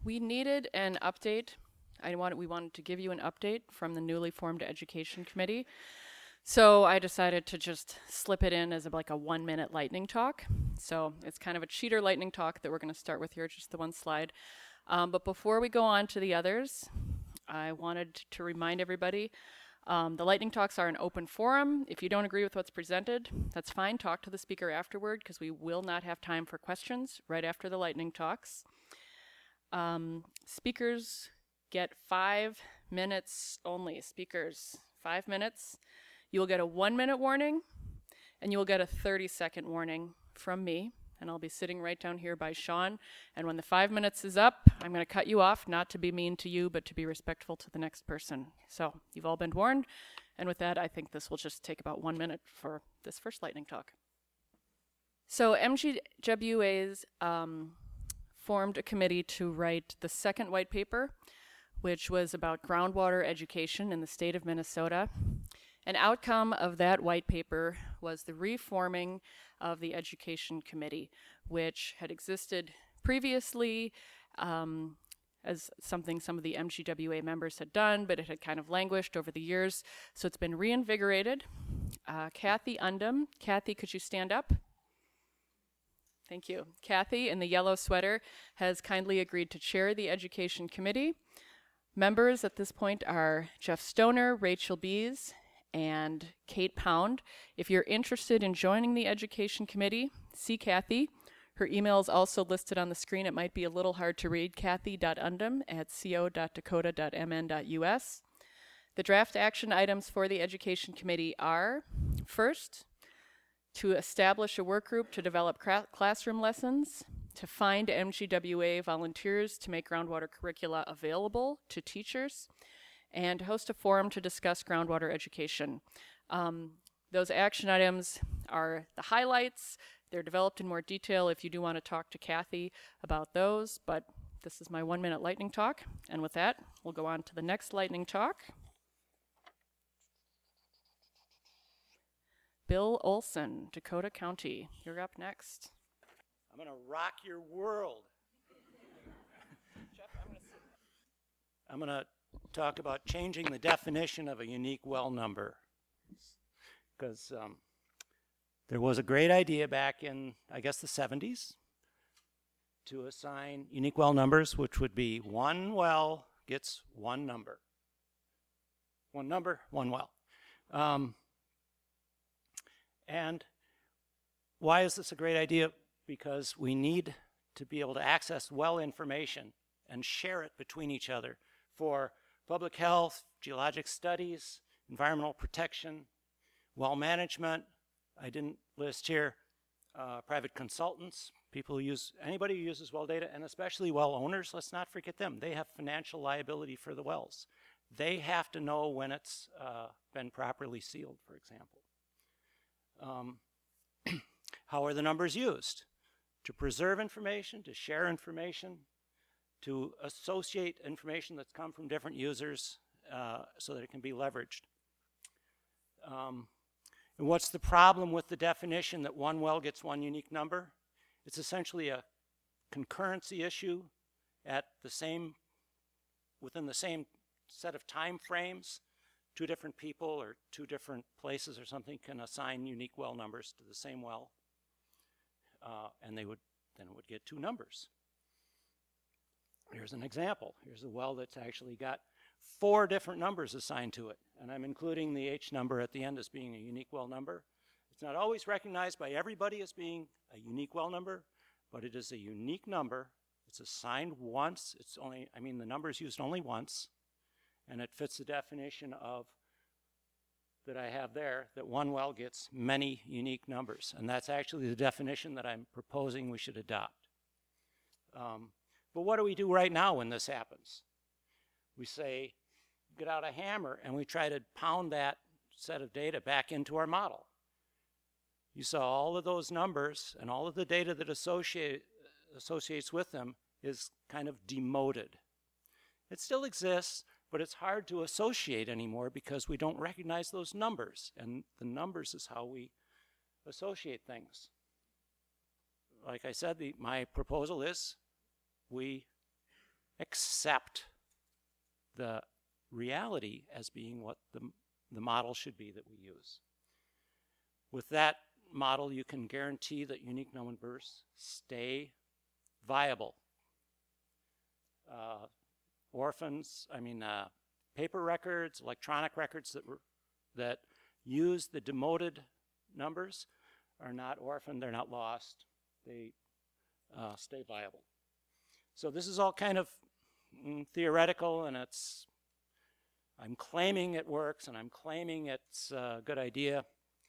We needed an update. We wanted to give you an update from the newly formed Education Committee. So I decided to just slip it in as like a 1-minute lightning talk. So it's kind of a cheater lightning talk that we're going to start with here, just the one slide. But before we go on to the others, I wanted to remind everybody the lightning talks are an open forum. If you don't agree with what's presented, that's fine. Talk to the speaker afterward because we will not have time for questions right after the lightning talks. Speakers get 5 minutes only. Speakers, 5 minutes. You'll get a 1-minute warning, and you'll get a 30-second warning from me, and I'll be sitting right down here by Sean. And when the 5 minutes is up, I'm going to cut you off, not to be mean to you, but to be respectful to the next person. So you've all been warned, and with that, I think this will just take about 1 minute for this first lightning talk. So MGWA's formed a committee to write the second white paper, which was about groundwater education in the state of Minnesota. An outcome of that white paper was the reforming of the Education Committee, which had existed previously as something some of the MGWA members had done, but it had kind of languished over the years. So it's been reinvigorated. Kathy Undum. Kathy, could you stand up? Thank you. Kathy, in the yellow sweater, has kindly agreed to chair the Education Committee. Members at this point are Jeff Stoner, Rachel Bees, and Kate Pound. If you're interested in joining the Education Committee, see Kathy. Her email is also listed on the screen. It might be a little hard to read, kathy.undum@co.dakota.mn.us. The draft action items for the Education Committee are, first, to establish a work group to develop classroom lessons, to find MGWA volunteers to make groundwater curricula available to teachers, and host a forum to discuss groundwater education. Those action items are the highlights. They're developed in more detail if you do want to talk to Kathy about those, but this is my 1-minute lightning talk. And with that, we'll go on to the next lightning talk. Bill Olson, Dakota County, you're up next. I'm going to rock your world. Jeff, I'm going to talk about changing the definition of a unique well number. Because there was a great idea back in, I guess, the 70s to assign unique well numbers, which would be one well gets one number. One number, one well. And why is this a great idea? Because we need to be able to access well information and share it between each other for public health, geologic studies, environmental protection, well management. I didn't list here private consultants, people who use, anybody who uses well data, and especially well owners. Let's not forget them. They have financial liability for the wells. They have to know when it's been properly sealed, for example. How are the numbers used? To preserve information, to share information, to associate information that's come from different users so that it can be leveraged. And what's the problem with the definition that one well gets one unique number? It's essentially a concurrency issue at the same, within the same set of time frames. Two different people or two different places or something can assign unique well numbers to the same well, and then it would get two numbers. Here's an example. Here's a well that's actually got 4 different numbers assigned to it, and I'm including the H number at the end as being a unique well number. It's not always recognized by everybody as being a unique well number, but it is a unique number. It's assigned once. It's only, I mean, the number is used only once, and it fits the definition of that I have there, that one well gets many unique numbers. And that's actually the definition that I'm proposing we should adopt. But what do we do right now when this happens? We say, get out a hammer, and we try to pound that set of data back into our model. You saw all of those numbers, and all of the data that associates with them is kind of demoted. It still exists, but it's hard to associate anymore because we don't recognize those numbers, and the numbers is how we associate things. Like I said, my proposal is we accept the reality as being what the model should be that we use. With that model, you can guarantee that unique numbers stay viable. Paper records, electronic records that use the demoted numbers are not orphaned, they're not lost, they stay viable. So this is all kind of theoretical, and I'm claiming it works, and I'm claiming it's a good idea,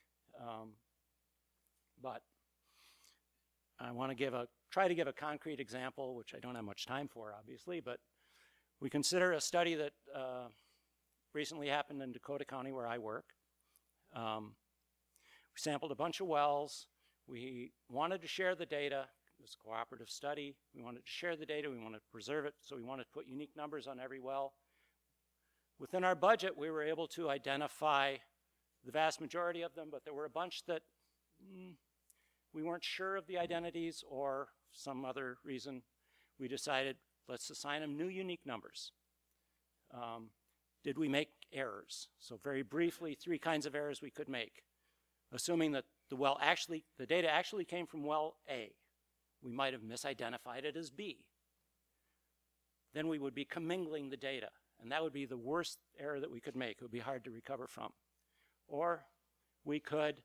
but I want to try to give a concrete example, which I don't have much time for, obviously, but we consider a study that recently happened in Dakota County where I work. We sampled a bunch of wells. We wanted to share the data. It was a cooperative study. We wanted to share the data. We wanted to preserve it, so we wanted to put unique numbers on every well. Within our budget, we were able to identify the vast majority of them, but there were a bunch that we weren't sure of the identities, or some other reason we decided, let's assign them new unique numbers. Did we make errors? So very briefly, 3 kinds of errors we could make. Assuming that the data actually came from well A, we might have misidentified it as B. Then we would be commingling the data, and that would be the worst error that we could make. It would be hard to recover from. Or we could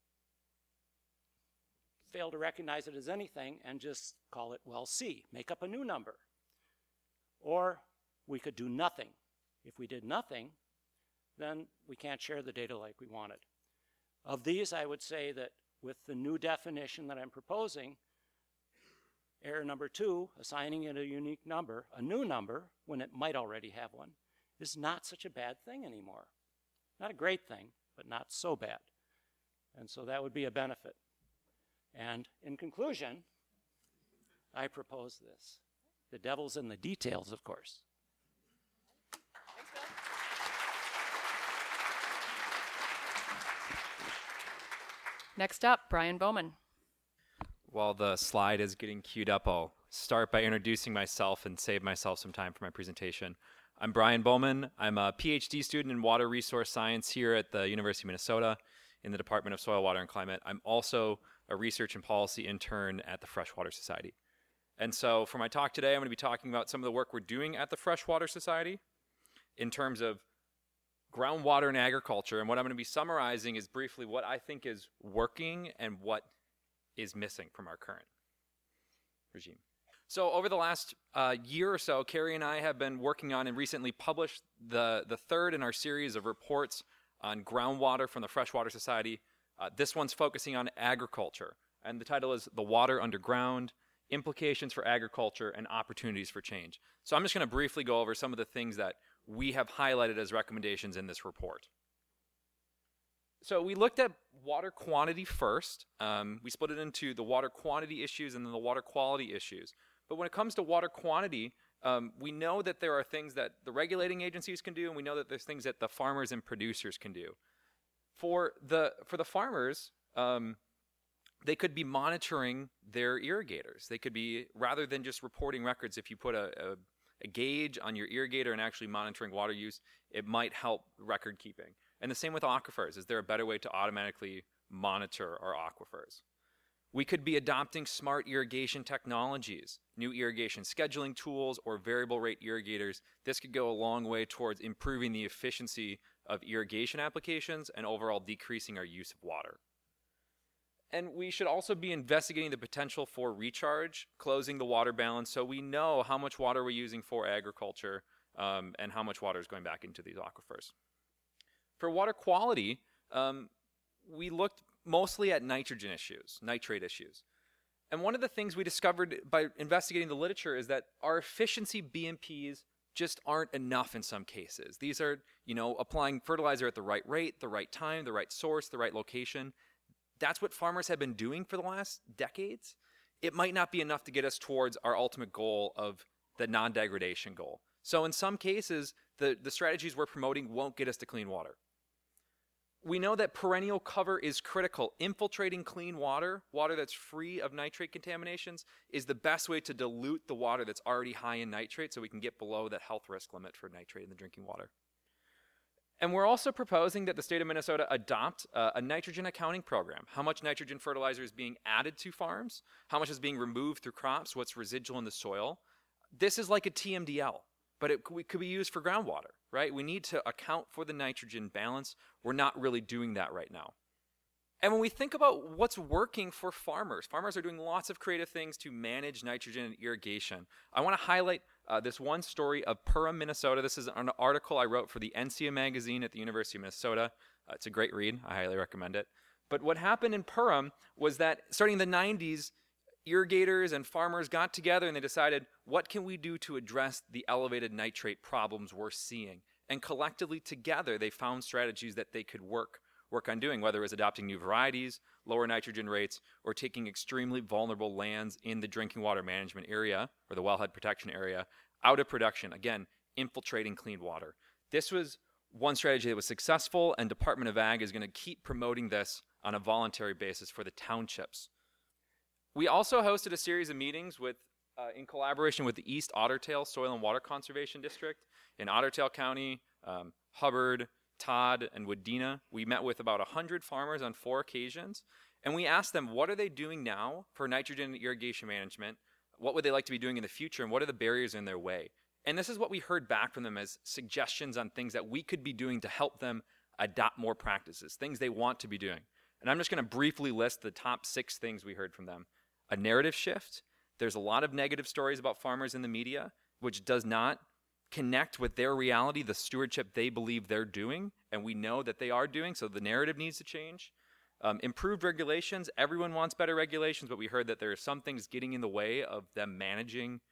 fail to recognize it as anything and just call it well C, make up a new number. Or we could do nothing. If we did nothing, then we can't share the data like we wanted. Of these, I would say that with the new definition that I'm proposing, error number 2, assigning it a unique number, a new number, when it might already have one, is not such a bad thing anymore. Not a great thing, but not so bad. And so that would be a benefit. And in conclusion, I propose this. The devil's in the details, of course. Thanks, Bill. Next up, Brian Bowman. While the slide is getting queued up, I'll start by introducing myself and save myself some time for my presentation. I'm Brian Bowman. I'm a PhD student in water resource science here at the University of Minnesota in the Department of Soil, Water, and Climate. I'm also a research and policy intern at the Freshwater Society. And so for my talk today, I'm going to be talking about some of the work we're doing at the Freshwater Society in terms of groundwater and agriculture. And what I'm going to be summarizing is briefly what I think is working and what is missing from our current regime. So over the last year or so, Carrie and I have been working on and recently published the third in our series of reports on groundwater from the Freshwater Society. This one's focusing on agriculture, and the title is The Water Underground, Implications for Agriculture and Opportunities for Change. So I'm just going to briefly go over some of the things that we have highlighted as recommendations in this report. So we looked at water quantity first. We split it into the water quantity issues and then the water quality issues. But when it comes to water quantity, we know that there are things that the regulating agencies can do, and we know that there's things that the farmers and producers can do. For the farmers, they could be monitoring their irrigators. They could be, rather than just reporting records, if you put a gauge on your irrigator and actually monitoring water use, it might help record keeping. And the same with aquifers. Is there a better way to automatically monitor our aquifers? We could be adopting smart irrigation technologies, new irrigation scheduling tools, or variable rate irrigators. This could go a long way towards improving the efficiency of irrigation applications and overall decreasing our use of water. And we should also be investigating the potential for recharge, closing the water balance, so we know how much water we're using for agriculture and how much water is going back into these aquifers. For water quality, we looked mostly at nitrogen issues, nitrate issues. And one of the things we discovered by investigating the literature is that our efficiency BMPs just aren't enough in some cases. These are, applying fertilizer at the right rate, the right time, the right source, the right location. That's what farmers have been doing for the last decades. It might not be enough to get us towards our ultimate goal of the non-degradation goal. So in some cases, the strategies we're promoting won't get us to clean water. We know that perennial cover is critical. Infiltrating clean water, water that's free of nitrate contaminations, is the best way to dilute the water that's already high in nitrate so we can get below that health risk limit for nitrate in the drinking water. And we're also proposing that the state of Minnesota adopt a nitrogen accounting program. How much nitrogen fertilizer is being added to farms? How much is being removed through crops? What's residual in the soil? This is like a TMDL, but it could be used for groundwater, right? We need to account for the nitrogen balance. We're not really doing that right now. And when we think about what's working for farmers, farmers are doing lots of creative things to manage nitrogen and irrigation. I want to highlight this one story of Perham, Minnesota. This is an article I wrote for the NCA magazine at the University of Minnesota. It's a great read. I highly recommend it. But what happened in Perham was that starting in the 90s, irrigators and farmers got together and they decided, what can we do to address the elevated nitrate problems we're seeing? And collectively together, they found strategies that they could work on doing, whether it was adopting new varieties, lower nitrogen rates, or taking extremely vulnerable lands in the drinking water management area, or the wellhead protection area, out of production. Again, infiltrating clean water. This was one strategy that was successful, and Department of Ag is going to keep promoting this on a voluntary basis for the townships. We also hosted a series of meetings in collaboration with the East Otter Tail Soil and Water Conservation District in Otter Tail County, Hubbard, Todd, and Wadena. We met with about 100 farmers on 4 occasions, and we asked them, what are they doing now for nitrogen and irrigation management? What would they like to be doing in the future, and what are the barriers in their way? And this is what we heard back from them as suggestions on things that we could be doing to help them adopt more practices, things they want to be doing. And I'm just going to briefly list the top 6 things we heard from them. A narrative shift. There's a lot of negative stories about farmers in the media, which does not connect with their reality, the stewardship they believe they're doing, and we know that they are doing, so the narrative needs to change. Improved regulations. Everyone wants better regulations, but we heard that there are some things getting in the way of them managing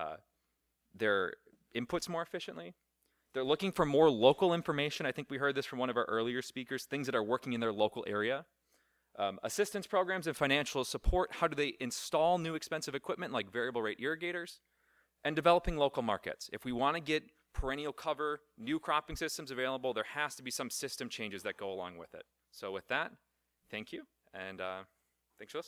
their inputs more efficiently. They're looking for more local information. I think we heard this from one of our earlier speakers, things that are working in their local area. Assistance programs and financial support. How do they install new expensive equipment like variable rate irrigators? And developing local markets. If we want to get perennial cover, new cropping systems available, there has to be some system changes that go along with it. So with that, thank you, and thanks for listening.